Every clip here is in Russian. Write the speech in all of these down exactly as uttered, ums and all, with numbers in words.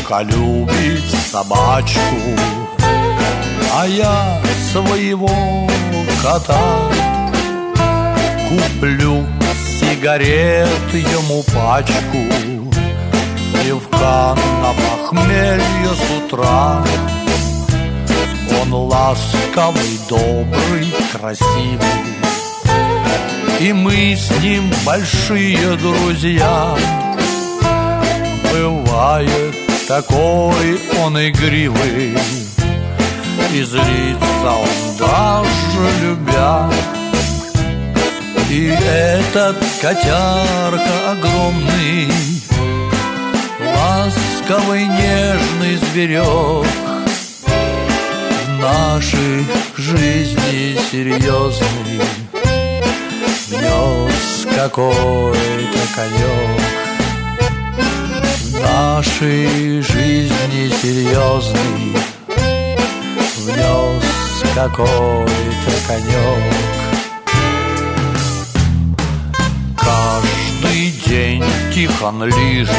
Кошка любит собачку, а я своего кота. Куплю сигарет ему пачку, пивка на похмелье с утра. Он ласковый, добрый, красивый, и мы с ним большие друзья. Бывает такой он игривый, и злится он даже любя. И этот котярка огромный, ласковый, нежный зверек, в нашей жизни серьезный внес какой-то конек. В нашей жизни серьезный внес какой-то конек. Каждый день Тихон лижет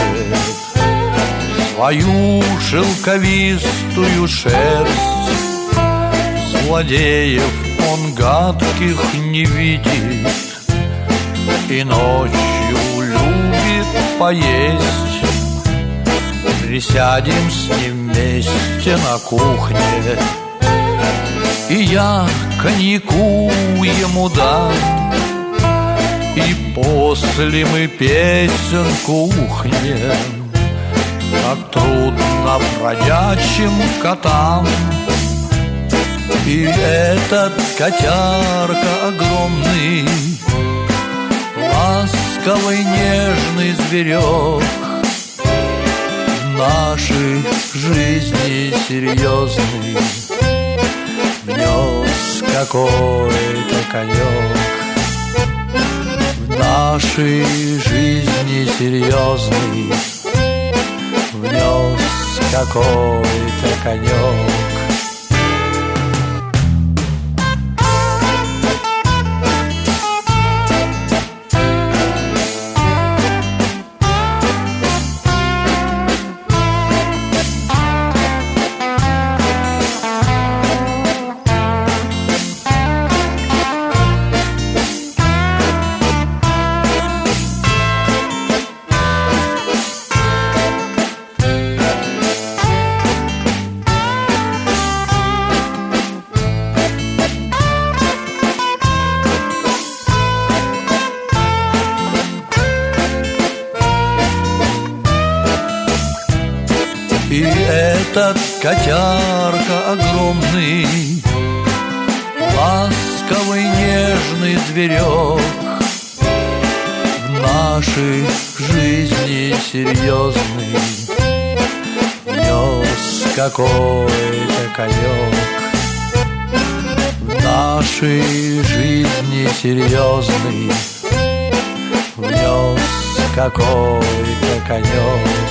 свою шелковистую шерсть. Злодеев он гадких не видит и ночью любит поесть. Присядем с ним вместе на кухне, и я коньяку ему дам, и после мы песенку ухнем, как трудно бродячим котам. И этот котярка огромный, ласковый, нежный зверек, в нашей жизни серьезный внес какой-то конек. В нашей жизни серьезный внес какой-то конек. И этот котярка огромный, ласковый, нежный зверек, в нашей жизни серьезный внес какой-то конек. В нашей жизни серьезный внес какой-то конек.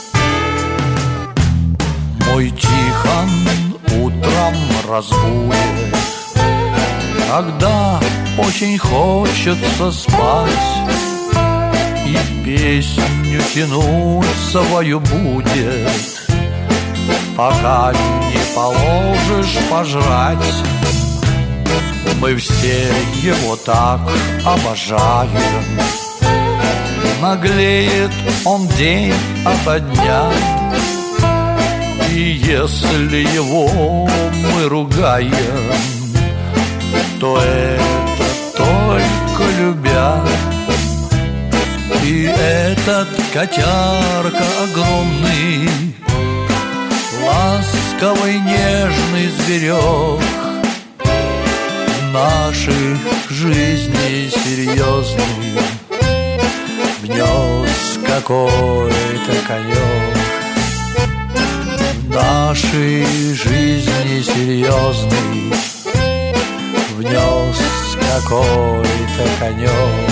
Мой Тихон утром разбудит, когда очень хочется спать, и песню тянуть свою будет, пока не положишь пожрать. Мы все его так обожаем, наглеет он день ото дня. И если его мы ругаем, то это только любя. И этот котярка огромный, ласковый, нежный зверек, в нашей жизни серьезный внес какой-то конек. В нашей жизни серьезный внес какой-то конек.